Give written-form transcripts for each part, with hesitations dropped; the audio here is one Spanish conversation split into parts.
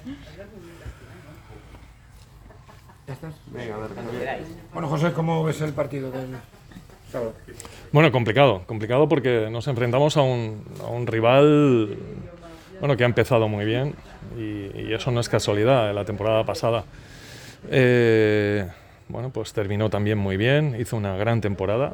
¿Ya estás? Venga, a ver, bueno, José, ¿cómo ves el partido del sábado? Bueno, complicado porque nos enfrentamos a un rival bueno, que ha empezado muy bien y eso no es casualidad. La temporada pasada bueno, pues terminó también muy bien, hizo una gran temporada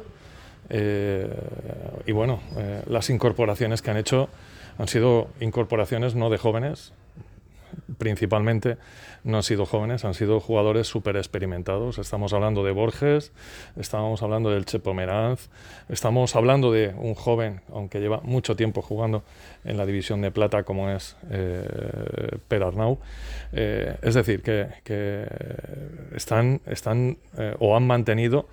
y bueno, las incorporaciones que han hecho han sido incorporaciones no de jóvenes, principalmente no han sido jóvenes, han sido jugadores súper experimentados. Estamos hablando de Borges, estamos hablando del Chepo Meranz, estamos hablando de un joven, aunque lleva mucho tiempo jugando en la división de plata, como es Per Arnau. Es decir, que están o han mantenido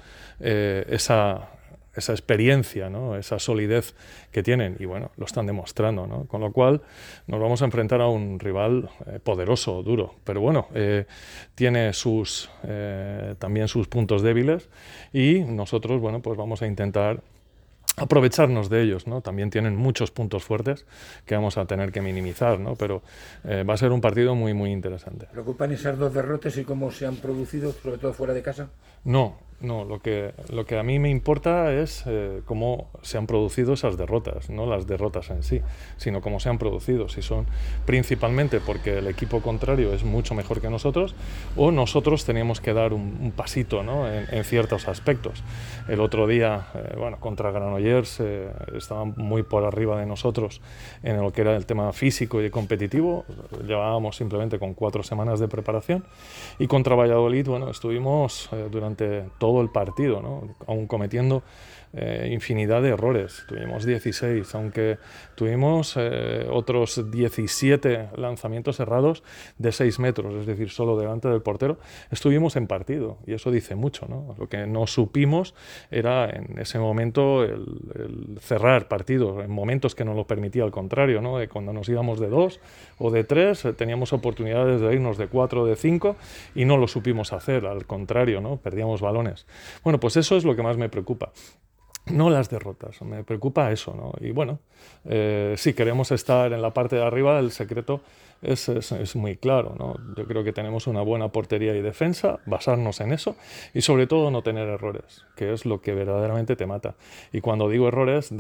esa experiencia, ¿no? Esa solidez que tienen y bueno, lo están demostrando, ¿no? Con lo cual nos vamos a enfrentar a un rival poderoso, duro, pero bueno, tiene también sus puntos débiles y nosotros, bueno, pues vamos a intentar aprovecharnos de ellos, ¿no? También tienen muchos puntos fuertes que vamos a tener que minimizar, ¿no? Pero va a ser un partido muy, muy interesante. ¿Preocupan esas dos derrotas y cómo se han producido, sobre todo fuera de casa? No, lo que a mí me importa es cómo se han producido esas derrotas, no las derrotas en sí, sino cómo se han producido, si son principalmente porque el equipo contrario es mucho mejor que nosotros o nosotros teníamos que dar un pasito, ¿no? en ciertos aspectos. El otro día, bueno, contra Granollers estaban muy por arriba de nosotros en lo que era el tema físico y competitivo, llevábamos simplemente con 4 semanas de preparación y contra Valladolid, bueno, estuvimos durante todo el partido, ¿no? Aún cometiendo infinidad de errores. Tuvimos 16, aunque tuvimos otros 17 lanzamientos errados de 6 metros, es decir, solo delante del portero, estuvimos en partido y eso dice mucho, ¿no? Lo que no supimos era en ese momento el cerrar partidos, en momentos que nos lo permitía al contrario, ¿no? De cuando nos íbamos de 2 o de 3, teníamos oportunidades de irnos de 4 o de 5 y no lo supimos hacer, al contrario, ¿no? Perdíamos balones. Bueno, pues eso es lo que más me preocupa. No las derrotas, me preocupa eso, ¿no? Y bueno, si queremos estar en la parte de arriba, el secreto es muy claro, ¿no? Yo creo que tenemos una buena portería y defensa, basarnos en eso y sobre todo no tener errores, que es lo que verdaderamente te mata. Y cuando digo errores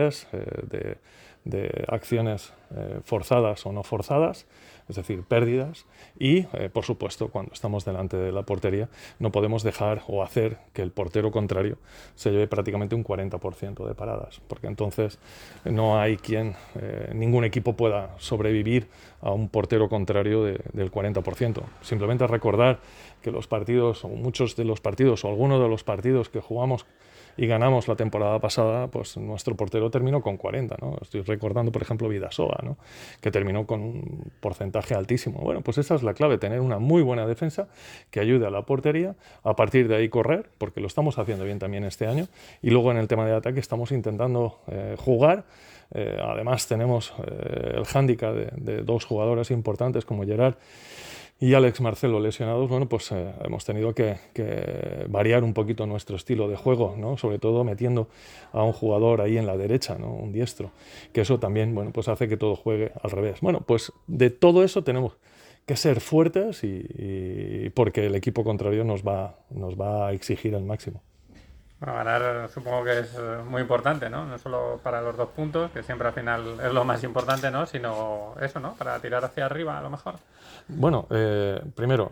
de acciones forzadas o no forzadas, es decir, pérdidas y, por supuesto, cuando estamos delante de la portería no podemos dejar o hacer que el portero contrario se lleve prácticamente un 40% de paradas, porque entonces no hay ningún equipo pueda sobrevivir a un portero contrario del 40%. Simplemente recordar que los partidos, o muchos de los partidos, o algunos de los partidos que jugamos y ganamos la temporada pasada, pues nuestro portero terminó con 40, ¿no? Estoy recordando, por ejemplo, Vidasoa, ¿no? Que terminó con un porcentaje altísimo. Bueno, pues esa es la clave, tener una muy buena defensa que ayude a la portería, a partir de ahí correr, porque lo estamos haciendo bien también este año, y luego en el tema de ataque estamos intentando jugar. Además tenemos el hándicap de 2 jugadores importantes como Gerard y Alex Marcelo lesionados. Bueno, pues hemos tenido que variar un poquito nuestro estilo de juego, ¿no? Sobre todo metiendo a un jugador ahí en la derecha, ¿no? Un diestro, que eso también, bueno, pues hace que todo juegue al revés. Bueno, pues de todo eso tenemos que ser fuertes y porque el equipo contrario nos va a exigir el máximo. Bueno, ganar supongo que es muy importante, ¿no? No solo para los 2 puntos, que siempre al final es lo más importante, ¿no? Sino eso, ¿no? Para tirar hacia arriba a lo mejor. Bueno, primero,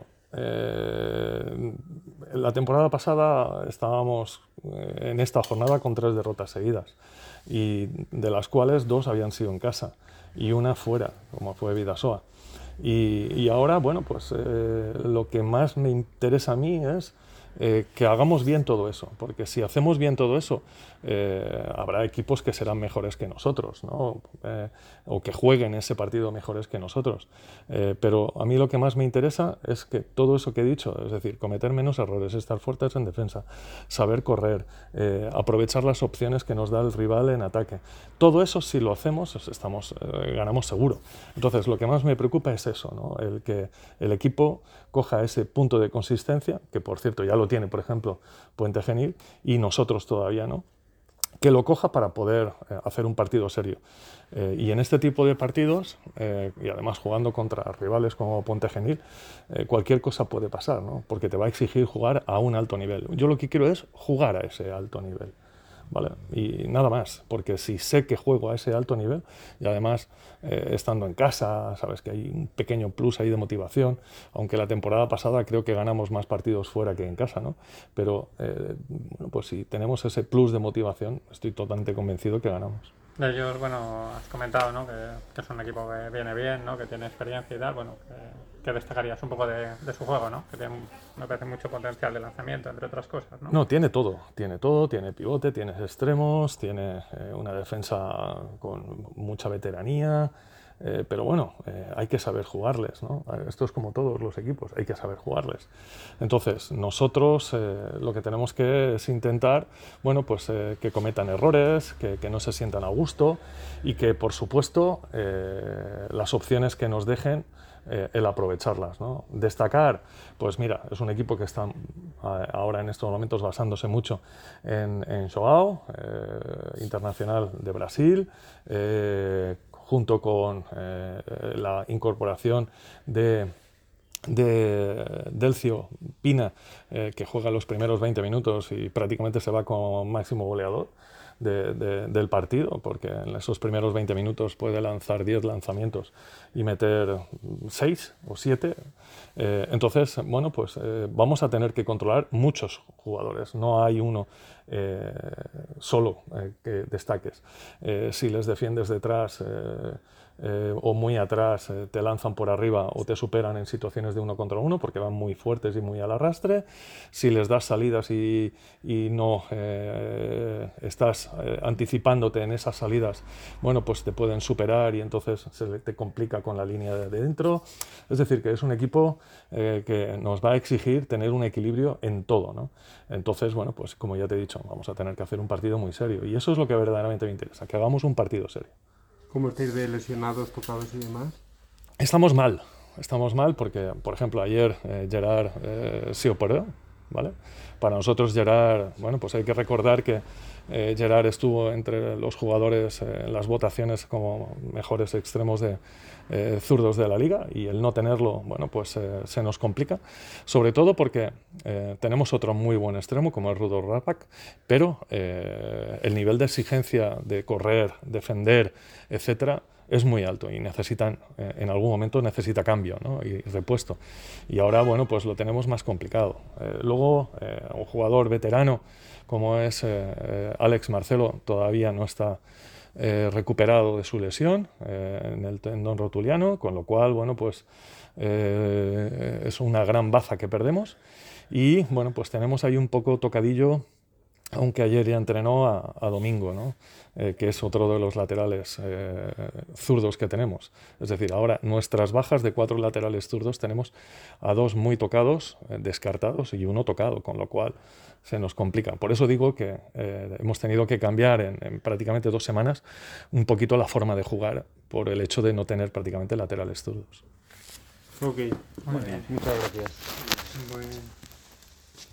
la temporada pasada estábamos en esta jornada con 3 derrotas seguidas y de las cuales 2 habían sido en casa y una fuera, como fue Vidasoa. Y ahora, bueno, pues lo que más me interesa a mí es que hagamos bien todo eso, porque si hacemos bien todo eso, habrá equipos que serán mejores que nosotros, ¿no? O que jueguen ese partido mejores que nosotros. Pero a mí lo que más me interesa es que todo eso que he dicho, es decir, cometer menos errores, estar fuertes en defensa, saber correr, aprovechar las opciones que nos da el rival en ataque. Todo eso, si lo hacemos, ganamos seguro. Entonces, lo que más me preocupa es eso, ¿no? El que el equipo coja ese punto de consistencia, que por cierto ya lo tiene, por ejemplo, Puente Genil, y nosotros todavía no. que lo coja para poder hacer un partido serio. Y en este tipo de partidos, y además jugando contra rivales como Ponte Genil, cualquier cosa puede pasar, ¿no? Porque te va a exigir jugar a un alto nivel. Yo lo que quiero es jugar a ese alto nivel, ¿vale? Y nada más, porque si sé que juego a ese alto nivel, y además estando en casa, sabes que hay un pequeño plus ahí de motivación, aunque la temporada pasada creo que ganamos más partidos fuera que en casa, ¿no? Pero bueno, pues si tenemos ese plus de motivación, estoy totalmente convencido que ganamos. De ellos, bueno, has comentado, ¿no? que es un equipo que viene bien, ¿no? Que tiene experiencia y tal. Bueno, que destacarías un poco de su juego, ¿no? Que tiene, me parece, mucho potencial de lanzamiento, entre otras cosas, ¿no? No, tiene todo, tiene pivote, tiene extremos, tiene una defensa con mucha veteranía, pero bueno, hay que saber jugarles, ¿no? Esto es como todos los equipos, hay que saber jugarles. Entonces, nosotros lo que tenemos que es intentar, bueno, pues que cometan errores, que no se sientan a gusto y que, por supuesto, las opciones que nos dejen, el aprovecharlas, ¿no? Destacar, pues mira, es un equipo que está ahora en estos momentos basándose mucho en João, internacional de Brasil, junto con la incorporación de Delcio Pina, que juega los primeros 20 minutos y prácticamente se va como máximo goleador del partido, porque en esos primeros 20 minutos puede lanzar 10 lanzamientos y meter 6 o 7. Entonces, bueno, pues vamos a tener que controlar muchos jugadores, no hay uno solo que destaques. Si les defiendes detrás o muy atrás, te lanzan por arriba o te superan en situaciones de 1 contra 1 porque van muy fuertes y muy al arrastre. Si les das salidas y no estás anticipándote en esas salidas, bueno, pues te pueden superar y entonces se te complica con la línea de dentro. Es decir, que es un equipo que nos va a exigir tener un equilibrio en todo, ¿no? Entonces, bueno, pues como ya te he dicho, vamos a tener que hacer un partido muy serio y eso es lo que verdaderamente me interesa, que hagamos un partido serio. ¿Cómo estáis de lesionados, tocados y demás? Estamos mal porque, por ejemplo, ayer Gerard se operó, ¿vale? Para nosotros Gerard, bueno, pues hay que recordar que Gerard estuvo entre los jugadores en las votaciones como mejores extremos de zurdos de la liga y el no tenerlo, bueno, pues se nos complica, sobre todo porque tenemos otro muy buen extremo como es Rudolf Rapak, pero el nivel de exigencia de correr, defender, etcétera, es muy alto y necesitan, en algún momento necesita cambio, ¿no? Y repuesto. Y ahora, bueno, pues lo tenemos más complicado. Luego, un jugador veterano como es Alex Marcelo todavía no está recuperado de su lesión en el tendón rotuliano, con lo cual, bueno, pues es una gran baza que perdemos. Y, bueno, pues tenemos ahí un poco tocadillo, aunque ayer ya entrenó a Domingo, ¿no? Que es otro de los laterales zurdos que tenemos. Es decir, ahora nuestras bajas de 4 laterales zurdos tenemos a 2 muy tocados, descartados, y 1 tocado, con lo cual se nos complica. Por eso digo que hemos tenido que cambiar en prácticamente 2 semanas un poquito la forma de jugar por el hecho de no tener prácticamente laterales zurdos. Ok, Muy bien. muchas gracias. Muy bien.